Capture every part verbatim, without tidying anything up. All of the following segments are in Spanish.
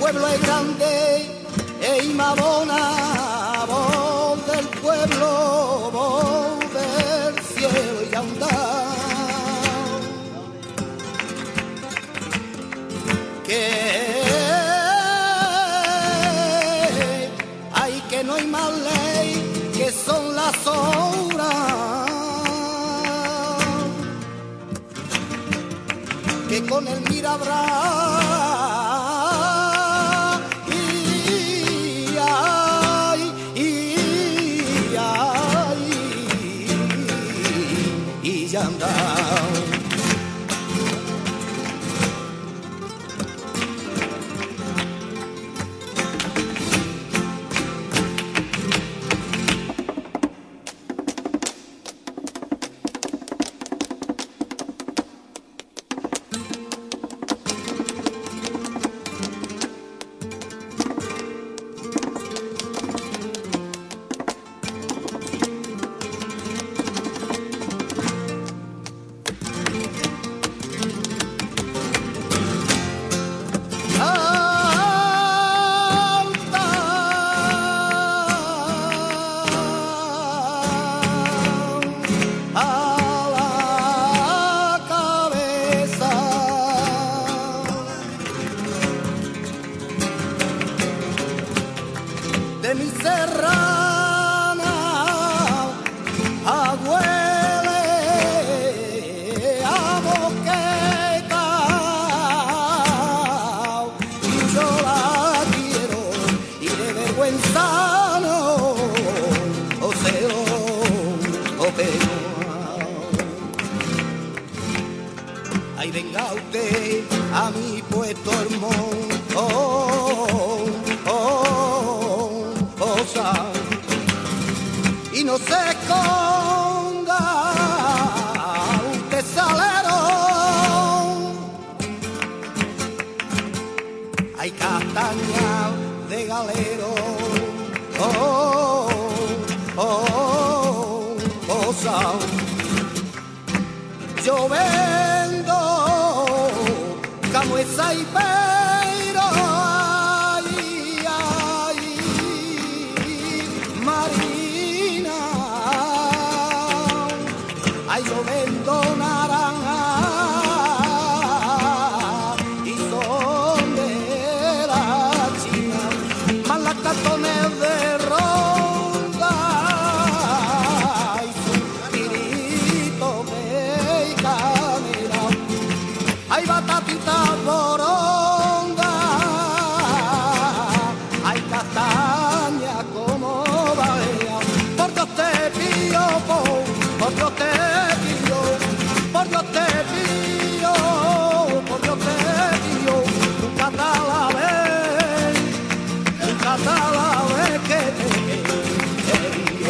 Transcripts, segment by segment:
pueblo es grande, e Madonna, voz del pueblo, voz del cielo y andar. Que hay que no hay más ley, que son las horas, que con el mirabra. De mi serrana abuele a boqueta y yo la quiero y de vergüenza no o cero o peno. Ay, venga usted a mi puesto hermoso, oh, oh, cosa, y no se esconda usted salero. Hay castaña de galero, oh, oh, cosa, yo vendo como esa y pero ay, ay, Marina, ay, yo vendo naranja y son de la China, más las cartones de ronda y suspiritos de canela, hay batatita boronga, hay castaña como vaya, por Dios te pido, por Dios te pido, por Dios te pido, por Dios te pido, tu catalabé, tu catalabé que te pido.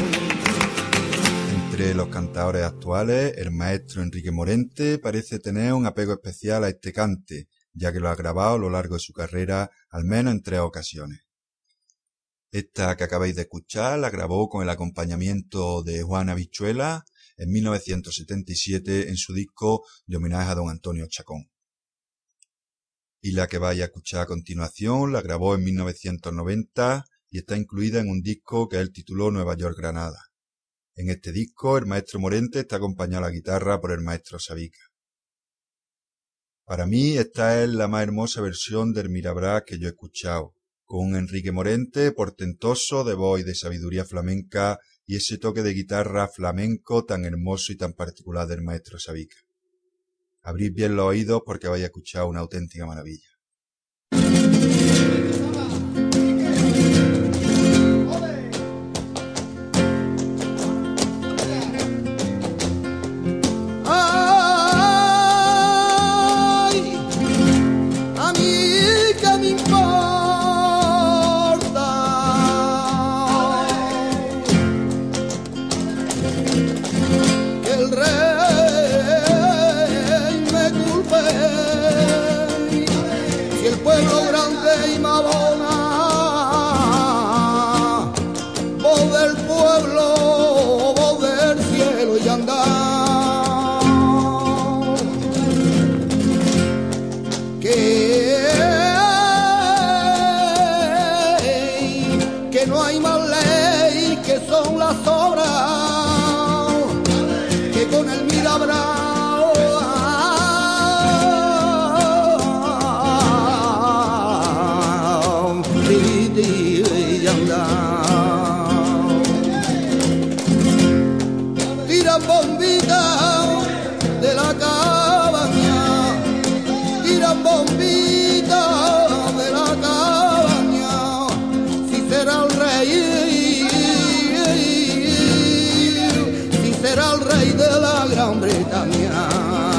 Entre los cantadores actuales, el maestro Enrique Morente parece tener un apego especial a este cante, ya que lo ha grabado a lo largo de su carrera al menos en tres ocasiones. Esta que acabáis de escuchar la grabó con el acompañamiento de Juan Habichuela en mil novecientos setenta y siete en su disco de homenaje a don Antonio Chacón. Y la que vais a escuchar a continuación la grabó en mil novecientos noventa y está incluida en un disco que él tituló Nueva York Granada. En este disco el maestro Morente está acompañado a la guitarra por el maestro Sabica. Para mí esta es la más hermosa versión del Mirabrás que yo he escuchado, con un Enrique Morente portentoso de voz y de sabiduría flamenca y ese toque de guitarra flamenco tan hermoso y tan particular del maestro Sabica. Abrid bien los oídos porque vais a escuchar una auténtica maravilla. Pueblo grande y más Tiran bombitas de la cabaña, tiran bombitas de la cabaña, si será el rey, si será el rey de la Gran Bretaña.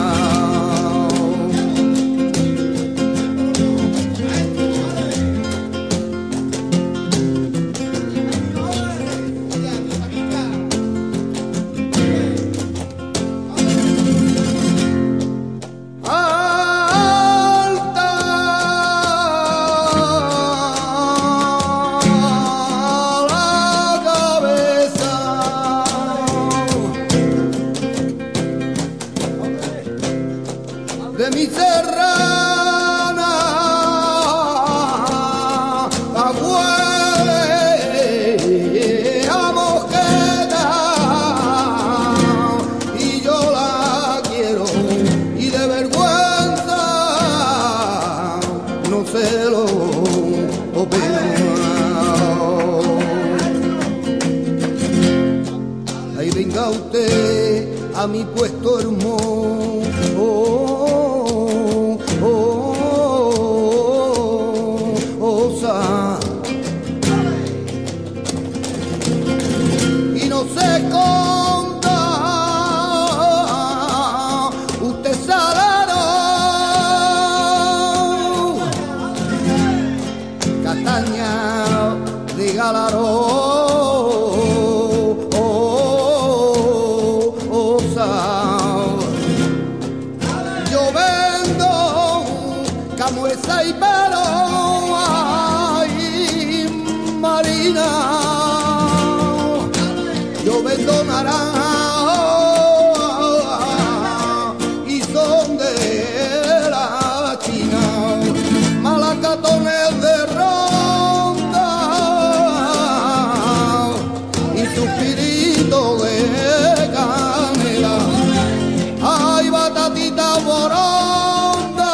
De mi serrana agüe a mosqueta y yo la quiero y de vergüenza no se lo opino. Ahí venga usted a mi puesto hermoso, y no se esconda usted salado, castaña de Galarón. Yo vendo camuesa y pelo, ay, Marina, yo vendo naranja y son de la China, malacatones de ronda y suspiritos de canela, ay, batatita boronda,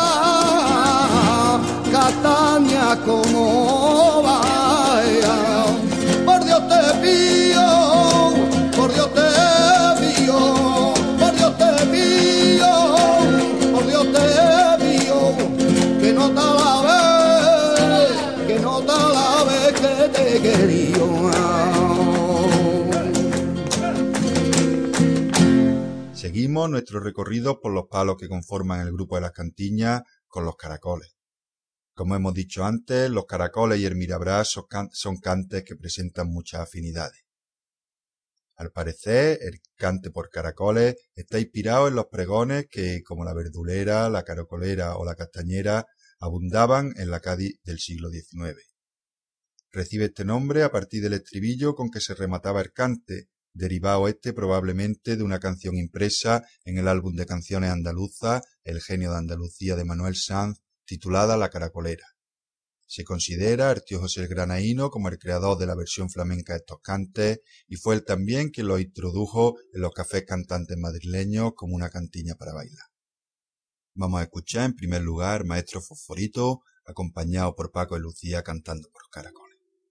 castaña como vaya, por Dios te pido, por Dios te pido, por Dios te pido, por Dios te pido, que no te alabe, que no te alabe que te quería. Seguimos nuestro recorrido por los palos que conforman el grupo de las cantiñas con los caracoles. Como hemos dicho antes, los caracoles y el mirabrás son, can son cantes que presentan muchas afinidades. Al parecer, el cante por caracoles está inspirado en los pregones que, como la verdulera, la caracolera o la castañera, abundaban en la Cádiz del siglo diecinueve. Recibe este nombre a partir del estribillo con que se remataba el cante, derivado este probablemente de una canción impresa en el álbum de canciones andaluzas El genio de Andalucía de Manuel Sanz, titulada La Caracolera. Se considera al tío José el Granaíno como el creador de la versión flamenca de estos cantes y fue él también quien los introdujo en los cafés cantantes madrileños como una cantiña para bailar. Vamos a escuchar en primer lugar Maestro Fosforito, acompañado por Paco y Lucía cantando por caracoles.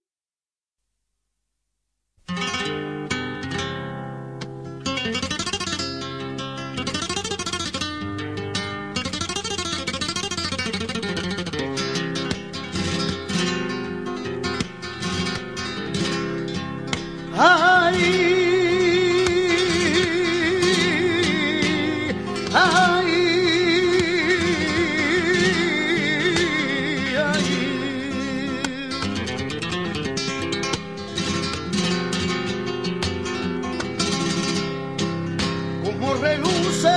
Ay, ay, ay, como reluce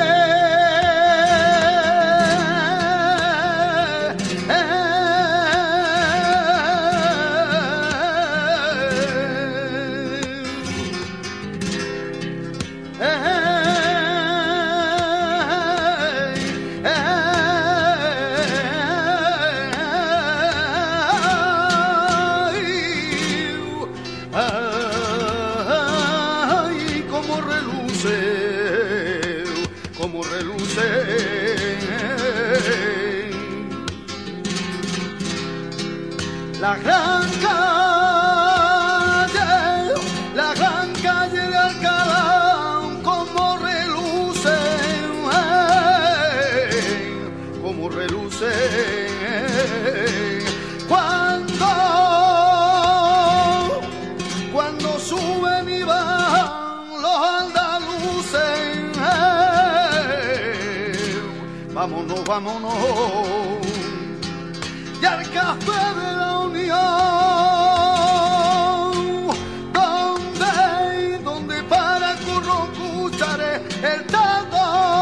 como reluce la gran calle, la gran calle de Alcalá, como cuando suben y van los andaluces. Vámonos, vámonos, y al café de la Unión, donde, donde para curro cucharé el tango,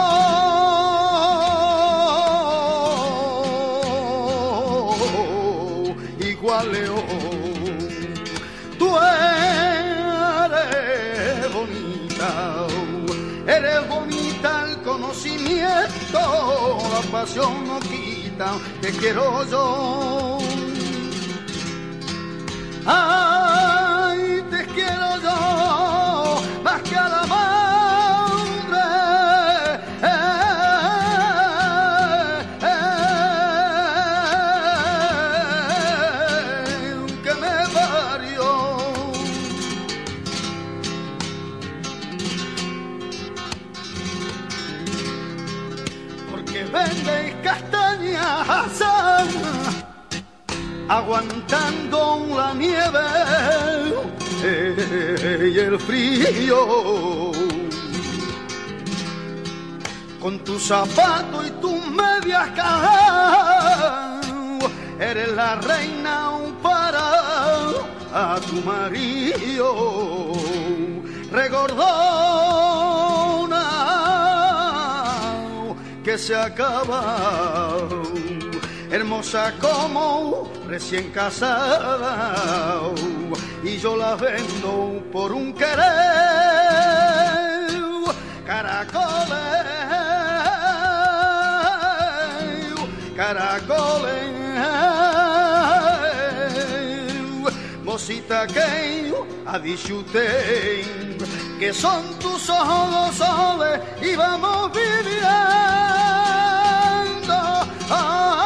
igual león, tú eres bonita, eres bonita, el conocimiento, la pasión no quita, te quiero yo. Ay, te quiero yo, más que a la madre eh, eh, que me parió. Porque vendéis castañas aguantando la nieve eh, y el frío, con tus zapatos y tus medias cajas, eres la reina para a tu marido, regordona que se acaba, hermosa como recién casada, y yo la vendo por un querer. Caracoles, caracoles, mocita que ha dicho usted que son tus ojos los soles y vamos viviendo. Oh,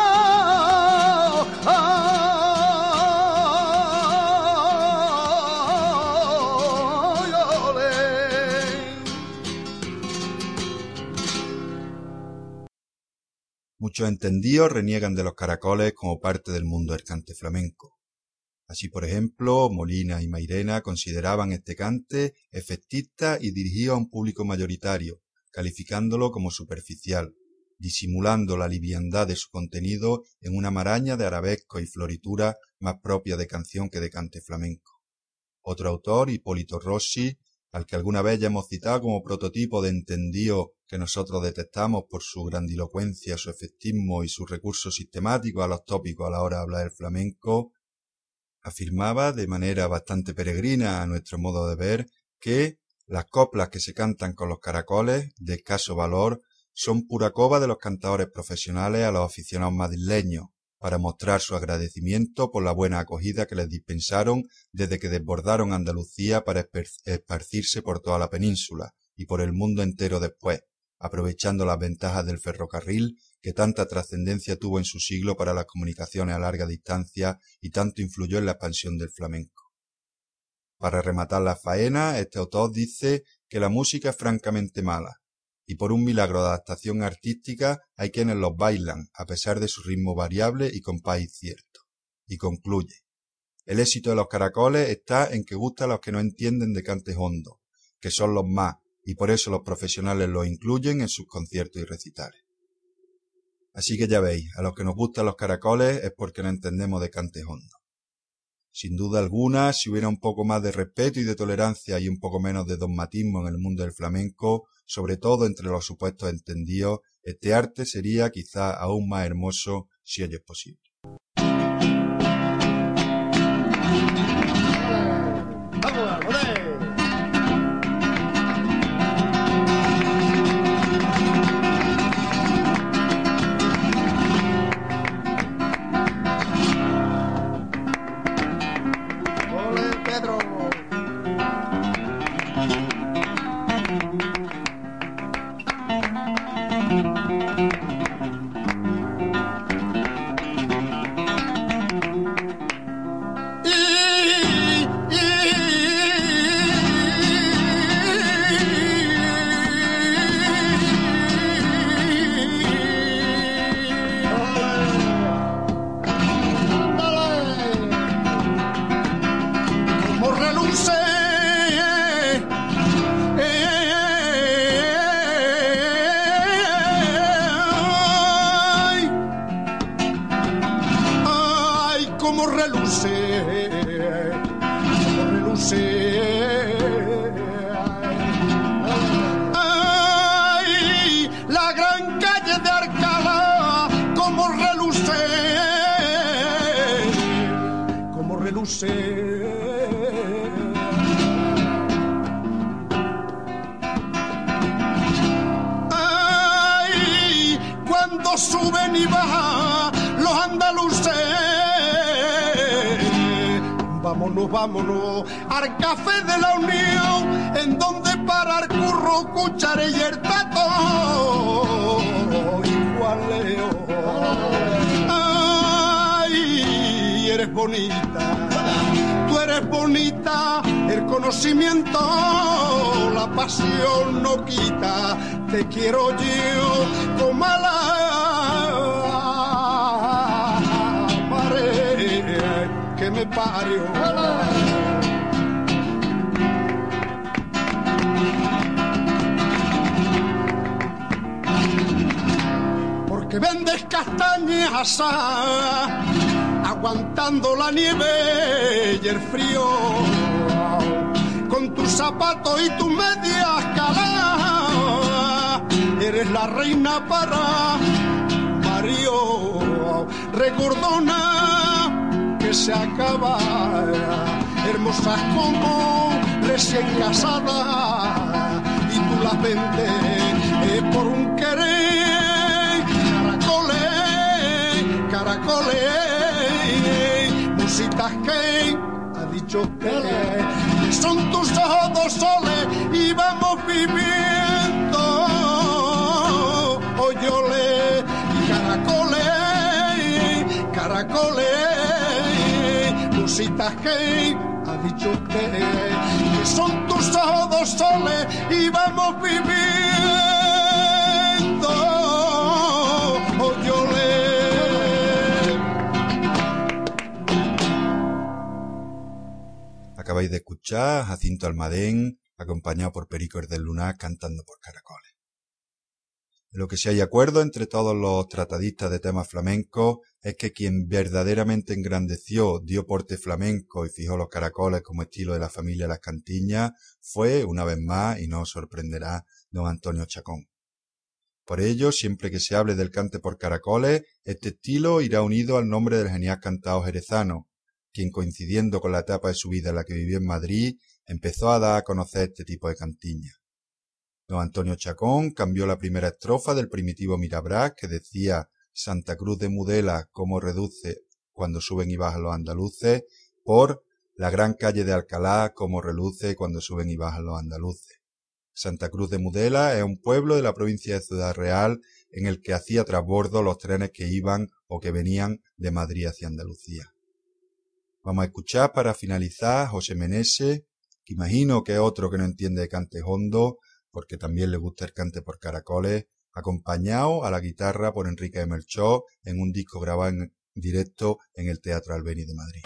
Muchos entendidos reniegan de los caracoles como parte del mundo del cante flamenco. Así, por ejemplo, Molina y Mairena consideraban este cante efectista y dirigido a un público mayoritario, calificándolo como superficial, disimulando la liviandad de su contenido en una maraña de arabescos y florituras más propia de canción que de cante flamenco. Otro autor, Hipólito Rossi, al que alguna vez ya hemos citado como prototipo de entendido que nosotros detectamos por su grandilocuencia, su efectismo y sus recursos sistemáticos a los tópicos a la hora de hablar del flamenco, afirmaba de manera bastante peregrina a nuestro modo de ver que las coplas que se cantan con los caracoles, de escaso valor, son pura cova de los cantadores profesionales a los aficionados madrileños, para mostrar su agradecimiento por la buena acogida que les dispensaron desde que desbordaron Andalucía para esparcirse por toda la península y por el mundo entero después, aprovechando las ventajas del ferrocarril que tanta trascendencia tuvo en su siglo para las comunicaciones a larga distancia y tanto influyó en la expansión del flamenco. Para rematar la faena, este autor dice que la música es francamente mala, y por un milagro de adaptación artística hay quienes los bailan, a pesar de su ritmo variable y compás incierto. Y concluye: el éxito de los caracoles está en que gusta a los que no entienden de cantes hondos, que son los más, y por eso los profesionales los incluyen en sus conciertos y recitales. Así que ya veis, a los que nos gustan los caracoles es porque no entendemos de cantes hondos. Sin duda alguna, si hubiera un poco más de respeto y de tolerancia y un poco menos de dogmatismo en el mundo del flamenco, sobre todo entre los supuestos entendidos, este arte sería quizá aún más hermoso si ello es posible. Como reluce vámonos, vámonos al café de la Unión, en donde parar curro, cuchara y el tato. Igual Leo, ay, eres bonita, tú eres bonita, el conocimiento, la pasión no quita, te quiero yo como a la madre que me parió. Porque vendes castañas asadas, aguantando la nieve y el frío, con tus zapatos y tus medias caladas, eres la reina para Mario, regordona que se acaba, hermosas como recién casadas, y tú las vendes eh, por un querer, caracoles, caracoles, musitas que ha dicho usted, son tus ojos dos soles y vamos viviendo, oyole, caracoles, caracoles, musitas que ha dicho usted, que son tus ojos dos soles y vamos viviendo, oyole. Acabáis de escuchar a Jacinto Almadén, acompañado por Perico del Lunar, cantando por Caracoles. Lo que sí hay acuerdo entre todos los tratadistas de temas flamencos es que quien verdaderamente engrandeció, dio porte flamenco y fijó los caracoles como estilo de la familia Las Cantiñas fue, una vez más, y no os sorprenderá, don Antonio Chacón. Por ello, siempre que se hable del cante por caracoles, este estilo irá unido al nombre del genial cantao jerezano, quien, coincidiendo con la etapa de su vida en la que vivió en Madrid, empezó a dar a conocer este tipo de cantiñas. Don Antonio Chacón cambió la primera estrofa del primitivo Mirabrás, que decía Santa Cruz de Mudela, cómo reduce cuando suben y bajan los andaluces, por la gran calle de Alcalá, cómo reluce cuando suben y bajan los andaluces. Santa Cruz de Mudela es un pueblo de la provincia de Ciudad Real en el que hacía trasbordo los trenes que iban o que venían de Madrid hacia Andalucía. Vamos a escuchar para finalizar José Meneses, que imagino que es otro que no entiende de cante hondo, porque también le gusta el cante por caracoles, acompañado a la guitarra por Enrique de Melchor en un disco grabado en directo en el Teatro Albéniz de Madrid.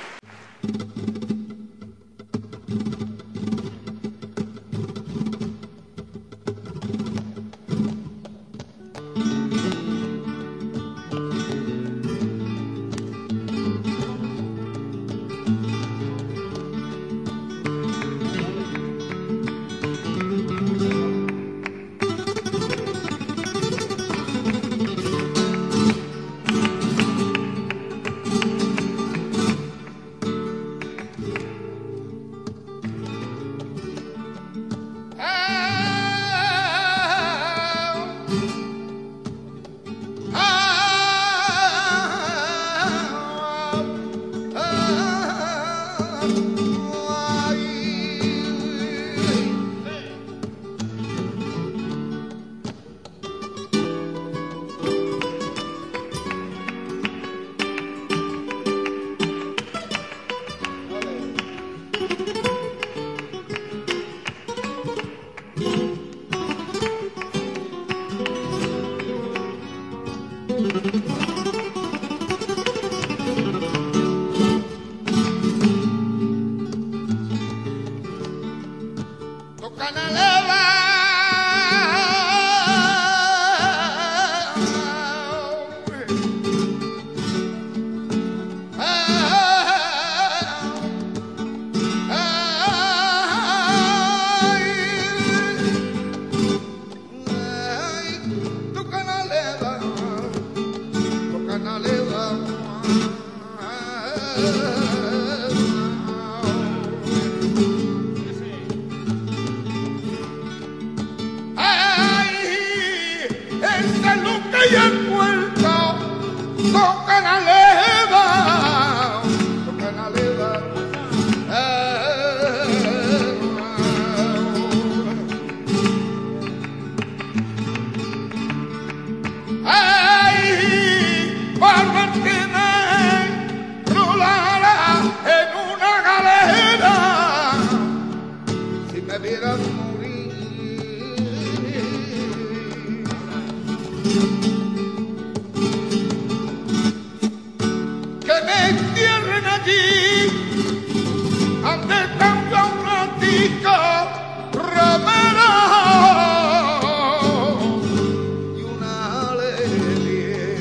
Tocan a leva, tocan a leva, me vieras morir, que me entierren allí ante tan fanático romero y una alegría.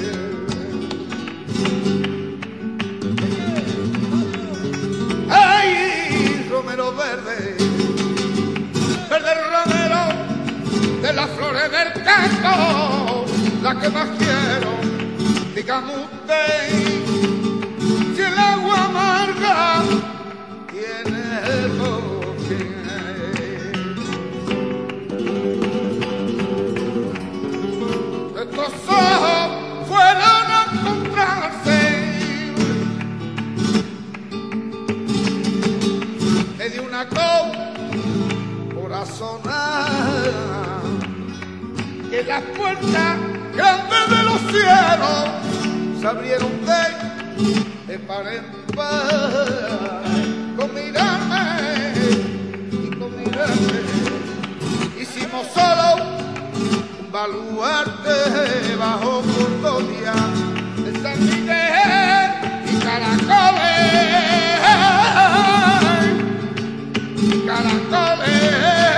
¡Ay, romero verde! Verde romero de las flores del canto, la que más quiero, dígame usted, si el agua amarga tiene el bosque. Estos ojos fueron a encontrarse, me dio una corazonada, que las puertas grandes de los cielos se abrieron de, de par en par, con mirarme y con mirarme hicimos solo un baluarte bajo custodia de San Miguel y caracoles, y caracoles,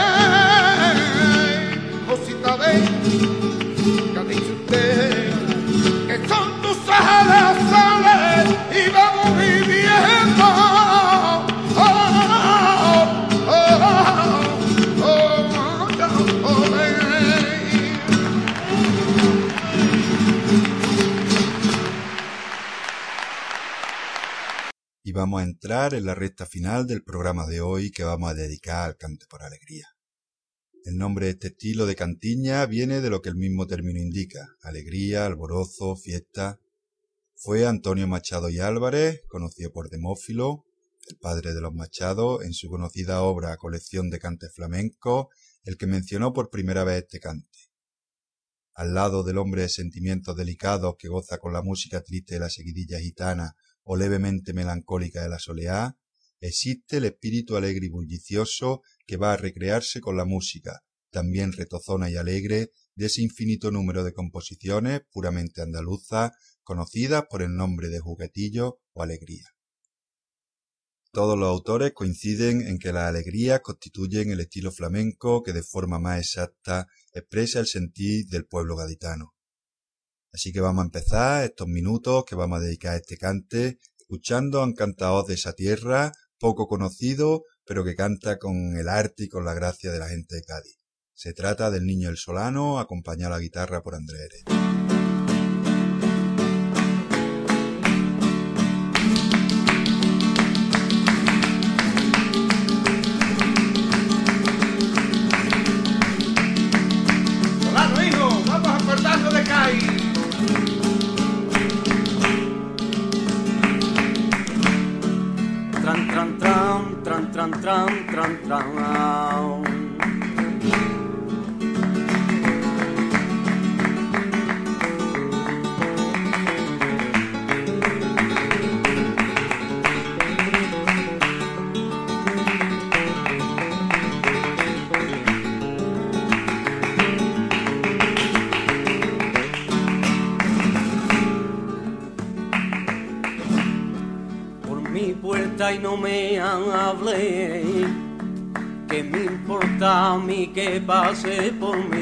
cosita de que ha dicho usted, que son tus alas, alas, y vamos viviendo. Oh, oh, oh, oh, oh, oh, oh, oh. Y vamos a entrar en la recta final del programa de hoy, que vamos a dedicar al cante por alegría. El nombre de este estilo de cantiña viene de lo que el mismo término indica: alegría, alborozo, fiesta. Fue Antonio Machado y Álvarez, conocido por Demófilo, el padre de los Machados, en su conocida obra Colección de cantes flamencos, el que mencionó por primera vez este cante. Al lado del hombre de sentimientos delicados que goza con la música triste de la seguidilla gitana o levemente melancólica de la soleá, existe el espíritu alegre y bullicioso que va a recrearse con la música, también retozona y alegre, de ese infinito número de composiciones puramente andaluzas, conocidas por el nombre de juguetillo o alegría. Todos los autores coinciden en que las alegrías constituyen el estilo flamenco que de forma más exacta expresa el sentir del pueblo gaditano. Así que vamos a empezar estos minutos que vamos a dedicar a este cante, escuchando a un cantador de esa tierra, poco conocido, pero que canta con el arte y con la gracia de la gente de Cádiz. Se trata del Niño el Solano, acompañado a la guitarra por Andrés Heredia. Solano, hijo, vamos a cortarlo de Cádiz. Tran, tran, tran, tran, tran, tran, tran, tran. Y no me hablé, que me importa a mí que pase por mi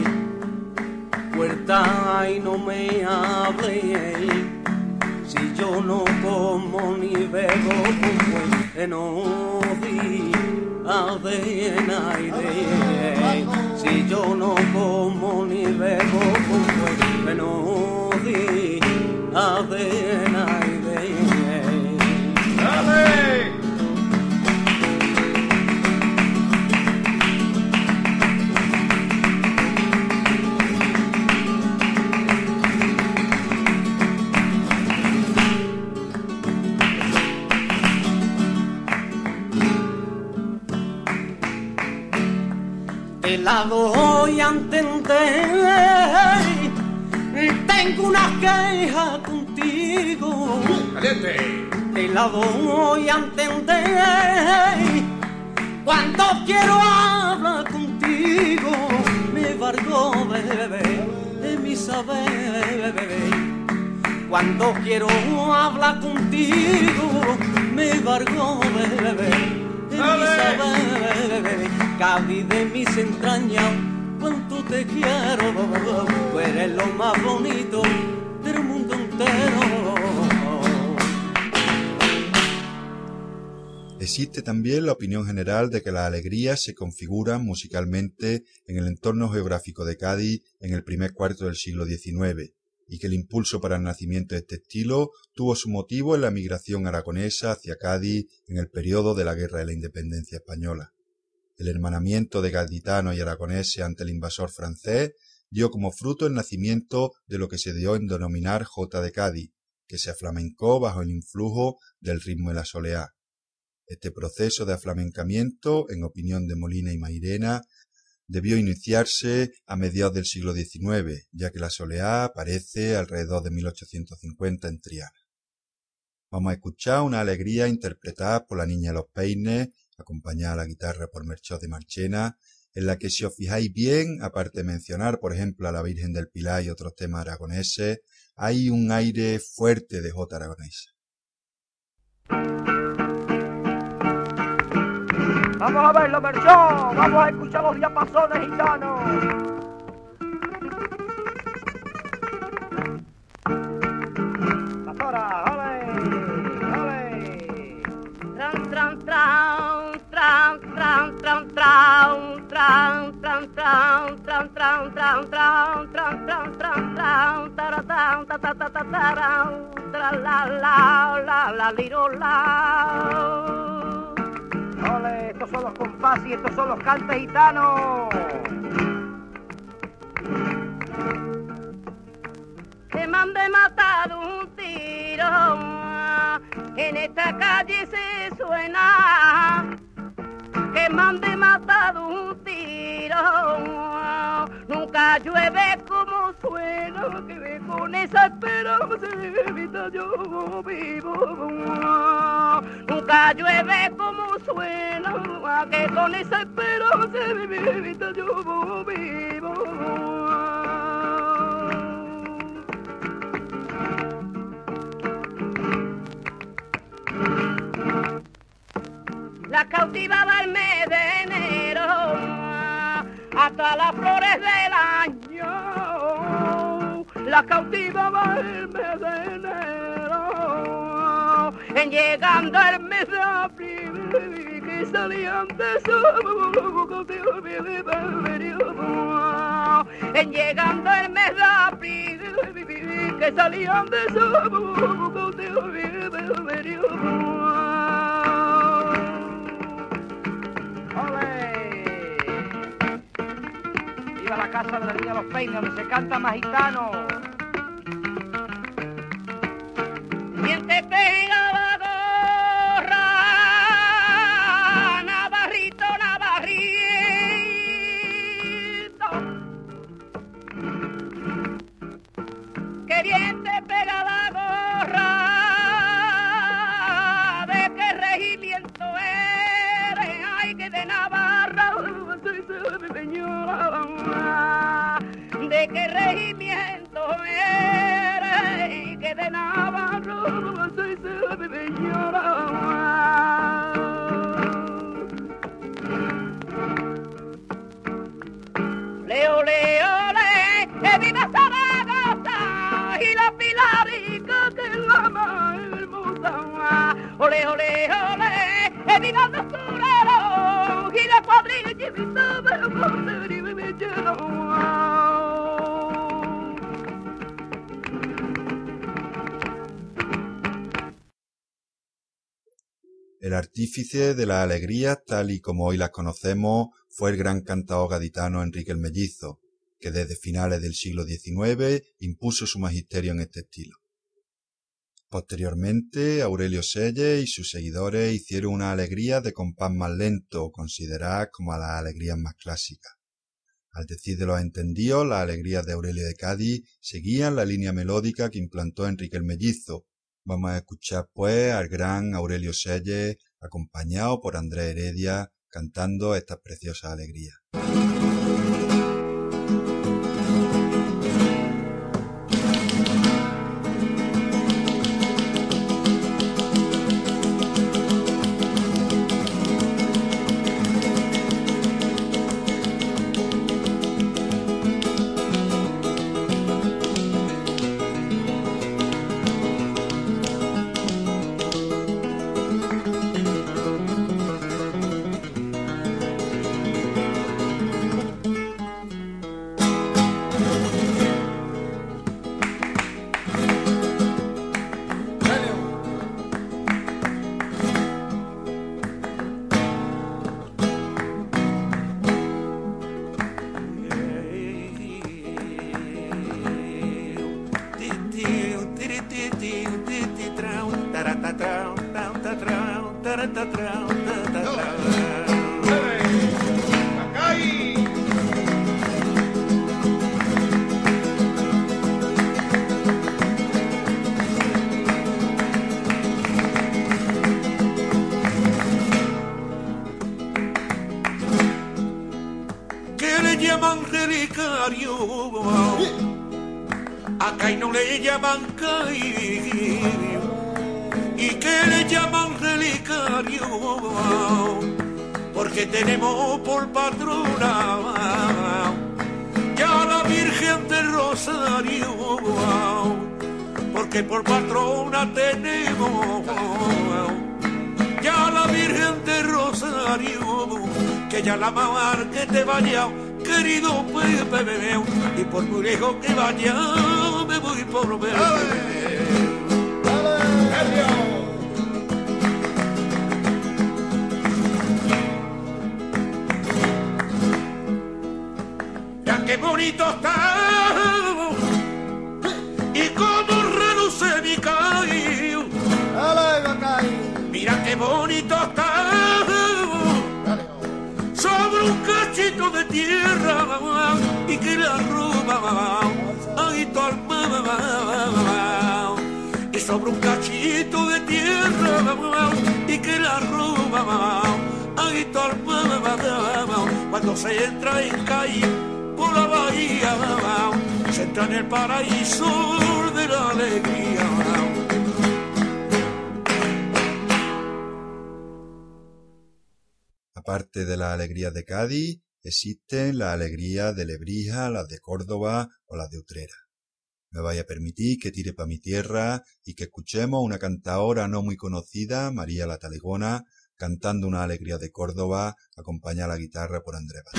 puerta y no me hablé, si yo no como ni bebo como no di adena y si yo no como ni bebo como no di adena y te la doy a entender, tengo una queja contigo. Caliente. Te la doy a entender, Cuando quiero hablar contigo, me vargo bebé, de mi saber. Cuando quiero hablar contigo, me vargo bebé, de mi saber. Cádiz de mis entrañas, cuánto te quiero, tú eres lo más bonito del mundo entero. Existe también la opinión general de que las alegrías se configuran musicalmente en el entorno geográfico de Cádiz en el primer cuarto del siglo diecinueve, y que el impulso para el nacimiento de este estilo tuvo su motivo en la migración aragonesa hacia Cádiz en el periodo de la Guerra de la Independencia Española. El hermanamiento de gaditanos y aragoneses ante el invasor francés dio como fruto el nacimiento de lo que se dio en denominar Jota de Cádiz, que se aflamencó bajo el influjo del ritmo de la soleá. Este proceso de aflamencamiento, en opinión de Molina y Mairena, debió iniciarse a mediados del siglo diecinueve, ya que la soleá aparece alrededor de mil ochocientos cincuenta en Triana. Vamos a escuchar una alegría interpretada por la Niña de los Peines, acompañada a la guitarra por Melchor de Marchena, en la que, si os fijáis bien, aparte de mencionar, por ejemplo, a la Virgen del Pilar y otros temas aragoneses, hay un aire fuerte de jota aragonesa. Vamos a verlo, Melchor, vamos a escuchar los diapasones gitanos. Las horas, ole, ole. Tran, tran, tran, tran, tran, tran, tran, tran, tran, tran, tran, tran, tran, tran, tran, tran, tran, tran, taratán, ta ta ta ta tarán, tra la la la la liro la. Ole, estos son los compases y estos son los cantes gitanos. Que me han de matar un tiro, en esta calle se suena. Que me han de matar un tiro, nunca llueve como suena. Que ve con esa esperanza de vida yo vivo. Nunca llueve como suena, que con esa esperanza de mi vida yo vivo. La cautivaba el mes de enero hasta las flores del año. La cautivaba el mes de enero, en llegando el mes de abril, que salían de su en llegando el mes de abril, que salían de su Viva la casa de la Niña de los Peines, donde se canta más gitano. ¿Quién te pega la gorra? Navarrito, Navarrito. Que bien te pega la gorra. ¿De qué regimiento eres? Ay, que de Navarra. ¿De qué regimiento eres? Que de Navarra soy señora. Leo, leo, le, que viva Zaragoza y la Pilarica que es la más hermosa. Ole, ole, ole, que viva los toreros y la cuadrilla y vista de los monteros y me lleno. El artífice de las alegrías, tal y como hoy las conocemos, fue el gran cantador gaditano Enrique el Mellizo, que desde finales del siglo diecinueve impuso su magisterio en este estilo. Posteriormente, Aurelio Selles y sus seguidores hicieron una alegría de compás más lento, consideradas como las alegrías más clásicas. Al decir de los entendidos, las alegrías de Aurelio de Cádiz seguían la línea melódica que implantó Enrique el Mellizo. Vamos a escuchar pues al gran Aurelio Selles, acompañado por Andrés Heredia, cantando estas preciosas alegrías. Acá y no le llaman caído y que le llaman relicario porque tenemos por patrona ya la Virgen del Rosario, porque por patrona tenemos ya la Virgen del Rosario, que ya la mamá que te vaya querido Pepe, y por muy lejos que vaya me voy por ver. Ya qué bonito está y cómo reluce mi caído. Mira qué bonito está sobre un cachito de tierra y que la roba ahí tu alma, y sobre un cachito de tierra y que la roba ahí tu alma, cuando se entra en calle por la bahía se entra en el paraíso de la alegría. Aparte de las alegrías de Cádiz, existen las alegrías de Lebrija, las de Córdoba o las de Utrera. Me vaya a permitir que tire pa' mi tierra y que escuchemos una cantaora no muy conocida, María la Talegona, cantando una alegría de Córdoba, acompañada a la guitarra por Andrés Badía.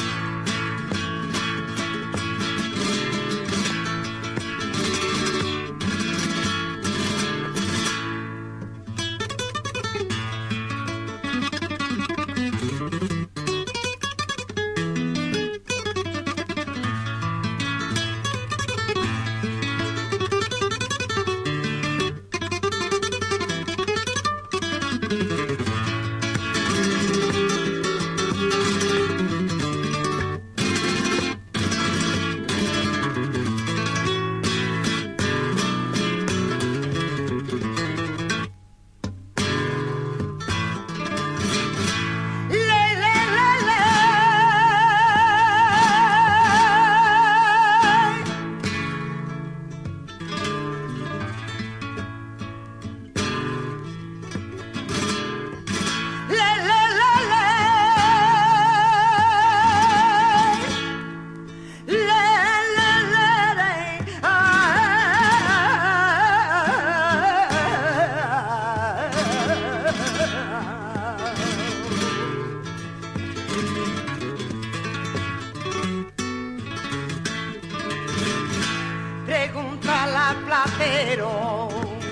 platero,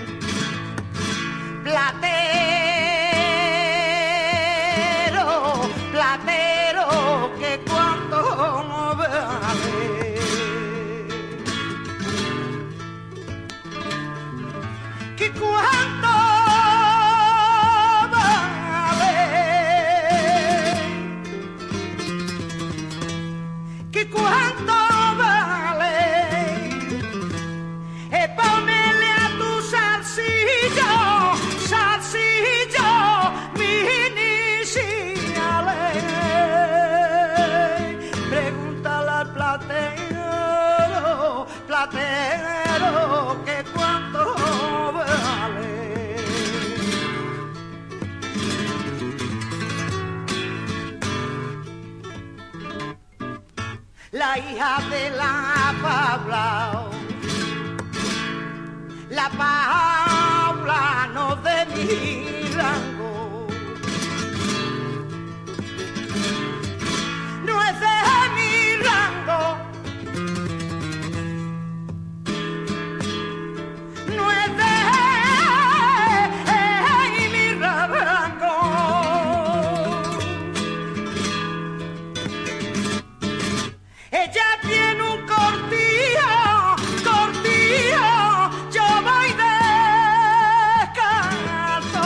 platero, platero, que cuánto vale, que cuánto vale, que cuánto vale, e ponele a tu pero que cuánto vale. La hija de la Paula, la Paula no de mi rango, no es de mi rango, no es de mi rango. Ella tiene un cortillo, cortillo, yo voy descalzo.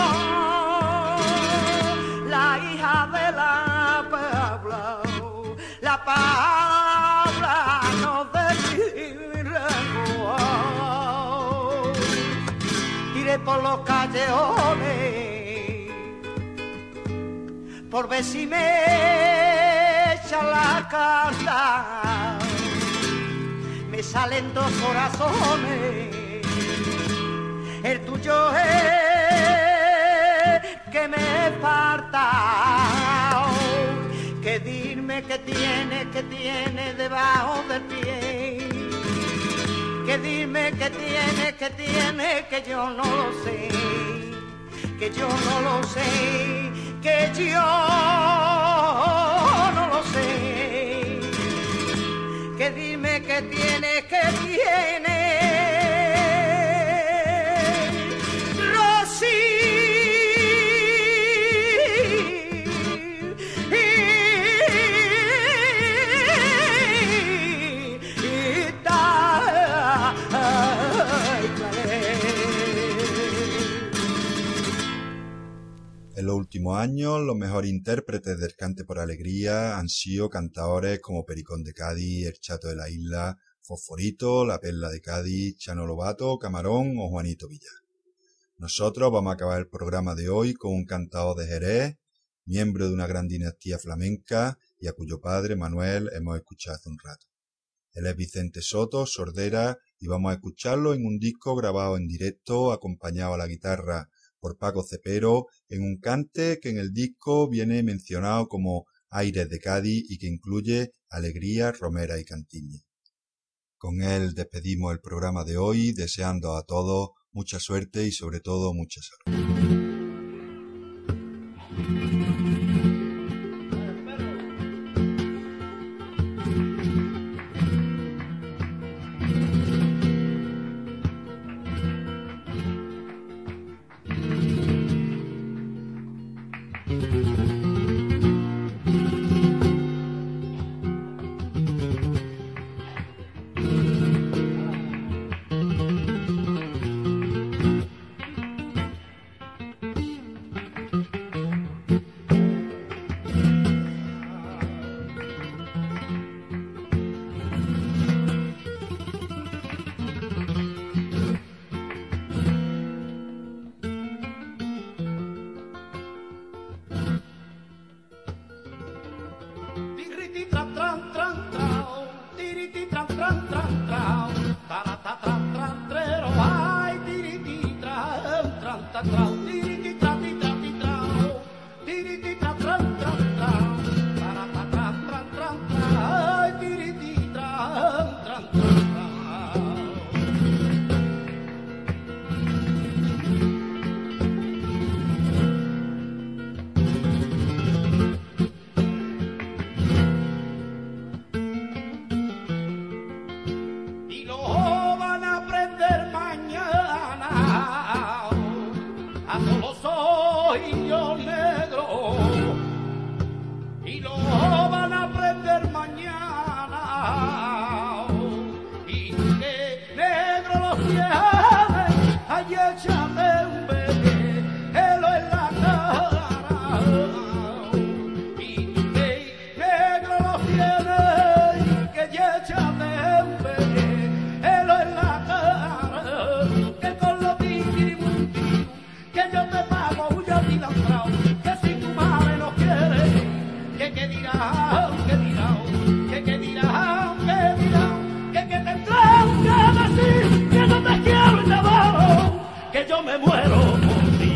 La hija de la Paula, la Paula no de mi rango. Iré por los callejones por ver si me echa la carta. Me salen dos corazones, el tuyo es que me falta. Que dime que tiene, que tiene debajo del pie. Que dime que tiene, que tiene, que yo no lo sé. Que yo no lo sé, que yo no lo sé. Que dime que tiene, que tiene. Rosita. En los últimos años, los mejores intérpretes del cante por alegría han sido cantadores como Pericón de Cádiz, El Chato de la Isla, Fosforito, La Perla de Cádiz, Chano Lobato, Camarón o Juanito Villar. Nosotros vamos a acabar el programa de hoy con un cantador de Jerez, miembro de una gran dinastía flamenca y a cuyo padre, Manuel, hemos escuchado hace un rato. Él es Vicente Soto, sordera, y vamos a escucharlo en un disco grabado en directo, acompañado a la guitarra por Paco Cepero, en un cante que en el disco viene mencionado como Aires de Cádiz y que incluye alegría, romera y cantiña. Con él despedimos el programa de hoy, deseando a todos mucha suerte y sobre todo mucha salud. me muero por ti.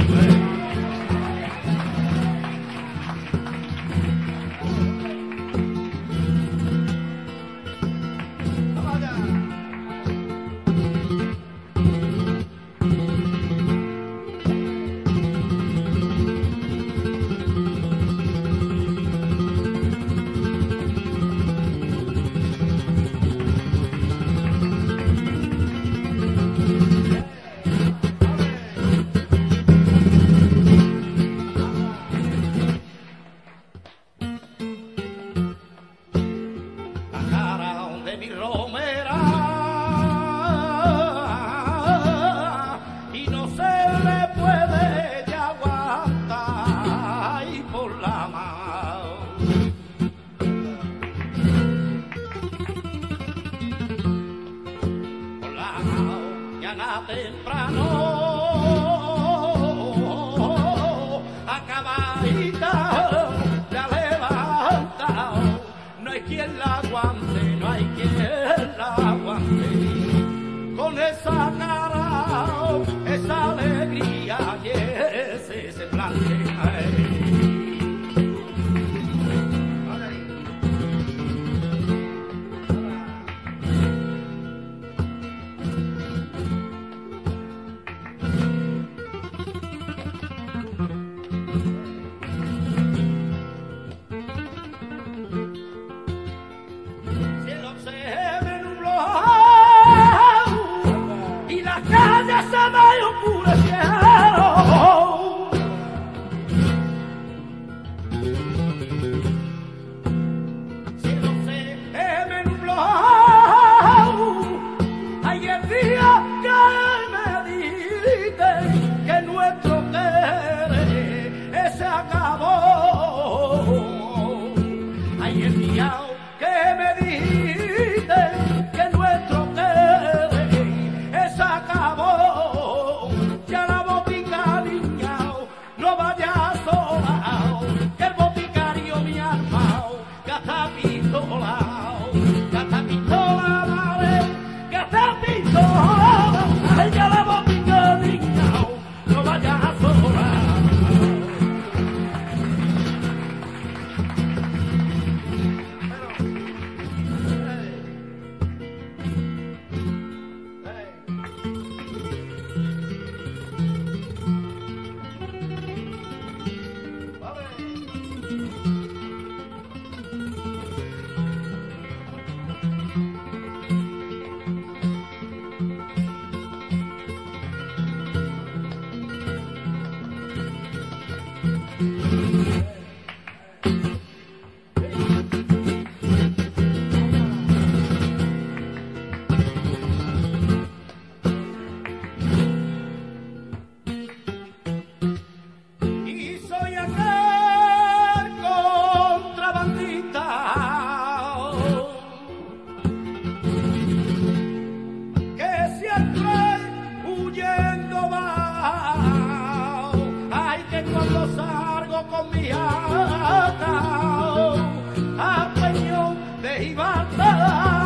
Con mi alma a Peñón de Ibarra.